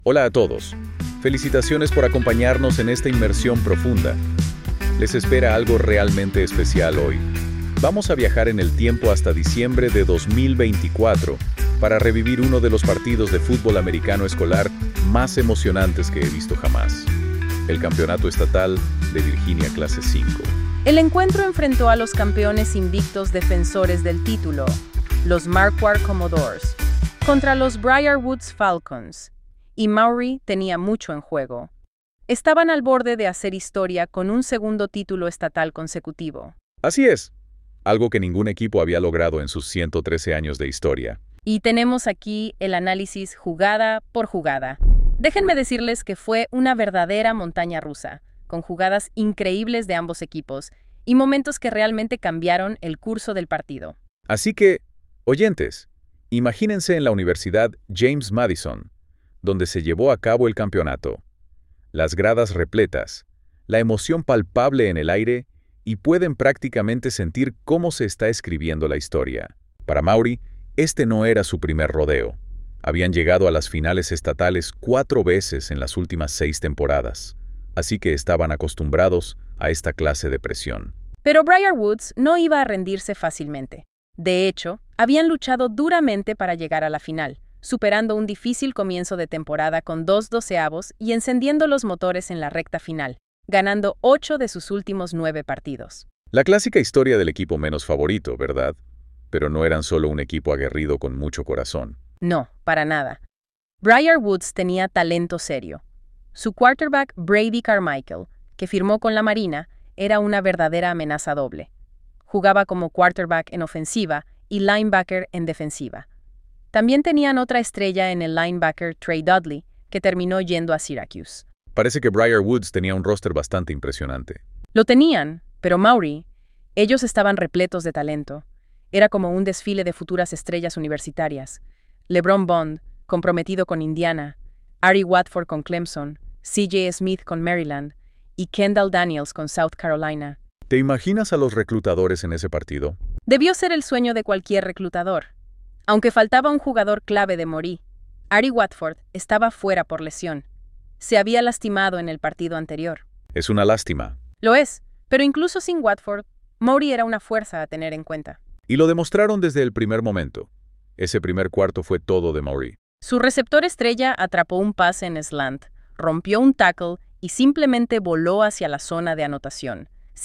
Hola a todos. Felicitaciones por acompañarnos en esta inmersión profunda. Les espera algo realmente especial hoy. Vamos a viajar en el tiempo hasta diciembre de 2024 para revivir uno de los partidos de fútbol americano escolar más emocionantes que he visto jamás. El Campeonato Estatal de Virginia Clase 5. El encuentro enfrentó a los campeones invictos defensores del título, los Marquardt Commodores, contra los Briarwoods Falcons, y Maury tenía mucho en juego. Estaban al borde de hacer historia con un segundo título estatal consecutivo. Así es, algo que ningún equipo había logrado en sus 113 años de historia. Y tenemos aquí el análisis jugada por jugada. Déjenme decirles que fue una verdadera montaña rusa, con jugadas increíbles de ambos equipos y momentos que realmente cambiaron el curso del partido. Así que, oyentes, imagínense en la Universidad James Madison, donde se llevó a cabo el campeonato. Las gradas repletas, la emoción palpable en el aire y pueden prácticamente sentir cómo se está escribiendo la historia. Para Maury, este no era su primer rodeo. Habían llegado a las finales estatales 4 veces en las últimas 6 temporadas, así que estaban acostumbrados a esta clase de presión. Pero Briarwoods no iba a rendirse fácilmente. De hecho, habían luchado duramente para llegar a la final, superando un difícil comienzo de temporada con 2 doceavos y encendiendo los motores en la recta final, ganando 8 de sus últimos 9 partidos. La clásica historia del equipo menos favorito, ¿verdad? Pero no eran solo un equipo aguerrido con mucho corazón. No, para nada. Briarwoods tenía talento serio. Su quarterback Brady Carmichael, que firmó con la Marina, era una verdadera amenaza doble. Jugaba como quarterback en ofensiva y linebacker en defensiva. También tenían otra estrella en el linebacker Trey Dudley, que terminó yendo a Syracuse. Parece que Briarwoods tenía un roster bastante impresionante. Lo tenían, pero Maury, ellos estaban repletos de talento. Era como un desfile de futuras estrellas universitarias. LeBron Bond, comprometido con Indiana, Ari Watford con Clemson, C.J. Smith con Maryland y Kendall Daniels con South Carolina. ¿Te imaginas a los reclutadores en ese partido? Debió ser el sueño de cualquier reclutador. Aunque faltaba un jugador clave de Maury, Ari Watford estaba fuera por lesión. Se había lastimado en el partido anterior. Es una lástima. Lo es, pero incluso sin Watford, Maury era una fuerza a tener en cuenta. Y lo demostraron desde el primer momento. Ese primer cuarto fue todo de Maury. Su receptor estrella atrapó un pase en slant, rompió un tackle y simplemente voló hacia la zona de anotación.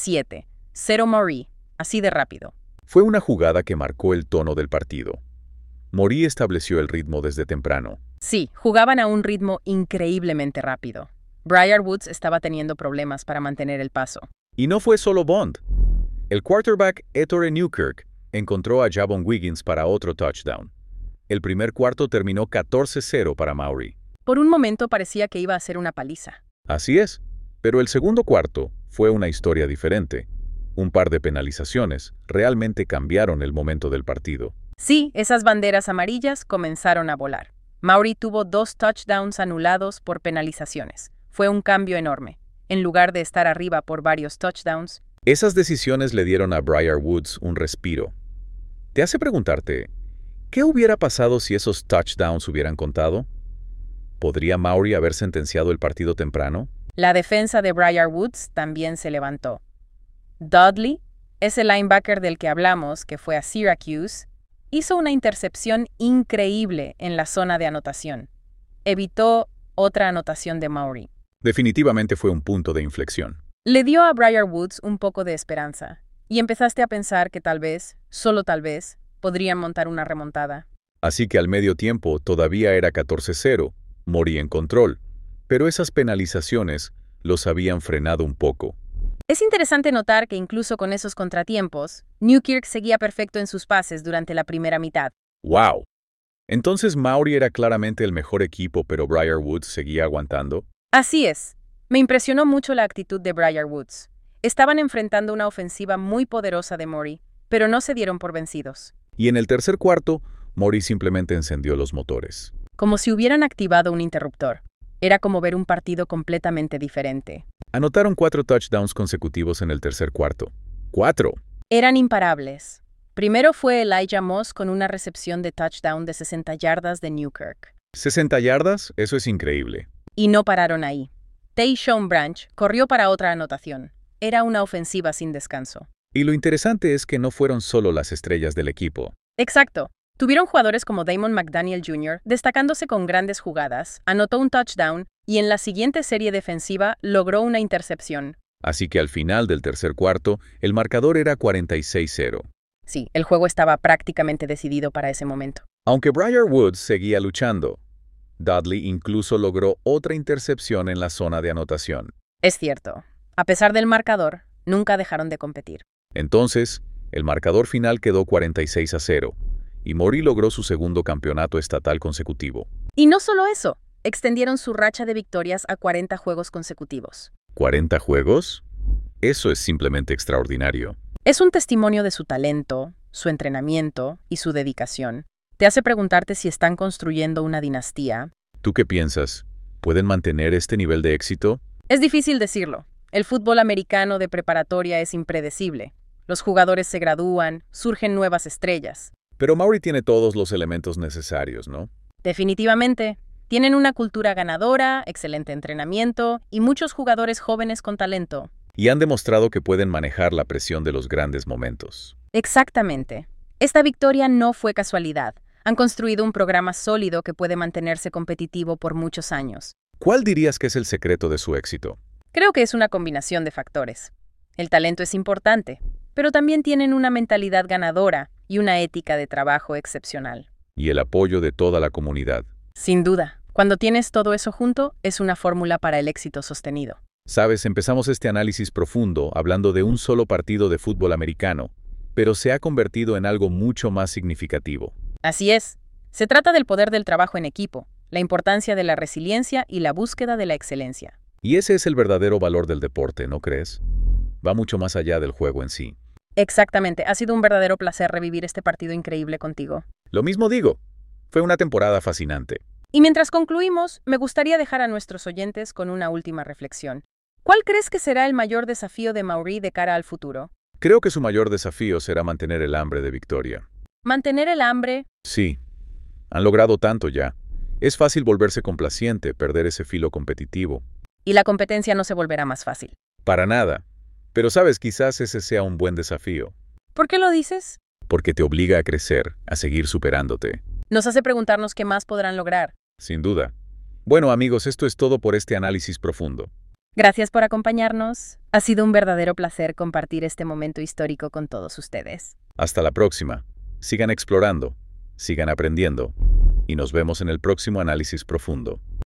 7-0 Maury, así de rápido. Fue una jugada que marcó el tono del partido. Maury estableció el ritmo desde temprano. Sí, jugaban a un ritmo increíblemente rápido. Briarwoods estaba teniendo problemas para mantener el paso. Y no fue solo Bond. El quarterback Ettore Newkirk encontró a Javon Wiggins para otro touchdown. El primer cuarto terminó 14-0 para Maury. Por un momento parecía que iba a ser una paliza. Así es, pero el segundo cuarto fue una historia diferente. Un par de penalizaciones realmente cambiaron el momento del partido. Sí, esas banderas amarillas comenzaron a volar. Maury tuvo 2 touchdowns anulados por penalizaciones. Fue un cambio enorme. En lugar de estar arriba por varios touchdowns, esas decisiones le dieron a Briarwoods un respiro. Te hace preguntarte, ¿qué hubiera pasado si esos touchdowns hubieran contado? ¿Podría Maury haber sentenciado el partido temprano? La defensa de Briarwoods también se levantó. Dudley, ese linebacker del que hablamos, que fue a Syracuse, hizo una intercepción increíble en la zona de anotación. Evitó otra anotación de Maury. Definitivamente fue un punto de inflexión. Le dio a Briarwoods un poco de esperanza, y empezaste a pensar que tal vez, solo tal vez, podrían montar una remontada. Así que al medio tiempo todavía era 14-0, Maury en control, pero esas penalizaciones los habían frenado un poco. Es interesante notar que incluso con esos contratiempos, Newkirk seguía perfecto en sus pases durante la primera mitad. ¡Wow! Entonces Maury era claramente el mejor equipo, pero Briarwoods seguía aguantando. Así es. Me impresionó mucho la actitud de Briarwoods. Estaban enfrentando una ofensiva muy poderosa de Maury, pero no se dieron por vencidos. Y en el tercer cuarto, Maury simplemente encendió los motores. Como si hubieran activado un interruptor. Era como ver un partido completamente diferente. Anotaron 4 touchdowns consecutivos en el tercer cuarto. ¡4! Eran imparables. Primero fue Elijah Moss con una recepción de touchdown de 60 yardas de Newkirk. 60 yardas, eso es increíble. Y no pararon ahí. Tayshaun Branch corrió para otra anotación. Era una ofensiva sin descanso. Y lo interesante es que no fueron solo las estrellas del equipo. Exacto. Tuvieron jugadores como Damon McDaniel Jr. destacándose con grandes jugadas, anotó un touchdown y en la siguiente serie defensiva logró una intercepción. Así que al final del tercer cuarto, el marcador era 46-0. Sí, el juego estaba prácticamente decidido para ese momento. Aunque Briar Woods seguía luchando, Dudley incluso logró otra intercepción en la zona de anotación. Es cierto. A pesar del marcador, nunca dejaron de competir. Entonces, el marcador final quedó 46-0, y Maury logró su segundo campeonato estatal consecutivo. Y no solo eso, extendieron su racha de victorias a 40 juegos consecutivos. ¿40 juegos? Eso es simplemente extraordinario. Es un testimonio de su talento, su entrenamiento y su dedicación. Te hace preguntarte si están construyendo una dinastía. ¿Tú qué piensas? ¿Pueden mantener este nivel de éxito? Es difícil decirlo. El fútbol americano de preparatoria es impredecible. Los jugadores se gradúan, surgen nuevas estrellas. Pero Maury tiene todos los elementos necesarios, ¿no? Definitivamente. Tienen una cultura ganadora, excelente entrenamiento y muchos jugadores jóvenes con talento. Y han demostrado que pueden manejar la presión de los grandes momentos. Exactamente. Esta victoria no fue casualidad. Han construido un programa sólido que puede mantenerse competitivo por muchos años. ¿Cuál dirías que es el secreto de su éxito? Creo que es una combinación de factores. El talento es importante, pero también tienen una mentalidad ganadora y una ética de trabajo excepcional. Y el apoyo de toda la comunidad. Sin duda, cuando tienes todo eso junto, es una fórmula para el éxito sostenido. Sabes, empezamos este análisis profundo hablando de un solo partido de fútbol americano, pero se ha convertido en algo mucho más significativo. Así es. Se trata del poder del trabajo en equipo, la importancia de la resiliencia y la búsqueda de la excelencia. Y ese es el verdadero valor del deporte, ¿no crees? Va mucho más allá del juego en sí. Exactamente. Ha sido un verdadero placer revivir este partido increíble contigo. Lo mismo digo. Fue una temporada fascinante. Y mientras concluimos, me gustaría dejar a nuestros oyentes con una última reflexión. ¿Cuál crees que será el mayor desafío de Maury de cara al futuro? Creo que su mayor desafío será mantener el hambre de victoria. ¿Mantener el hambre? Sí. Han logrado tanto ya. Es fácil volverse complaciente, perder ese filo competitivo. Y la competencia no se volverá más fácil. Para nada. Pero sabes, quizás ese sea un buen desafío. ¿Por qué lo dices? Porque te obliga a crecer, a seguir superándote. Nos hace preguntarnos qué más podrán lograr. Sin duda. Bueno, amigos, esto es todo por este análisis profundo. Gracias por acompañarnos. Ha sido un verdadero placer compartir este momento histórico con todos ustedes. Hasta la próxima. Sigan explorando, sigan aprendiendo, y nos vemos en el próximo análisis profundo.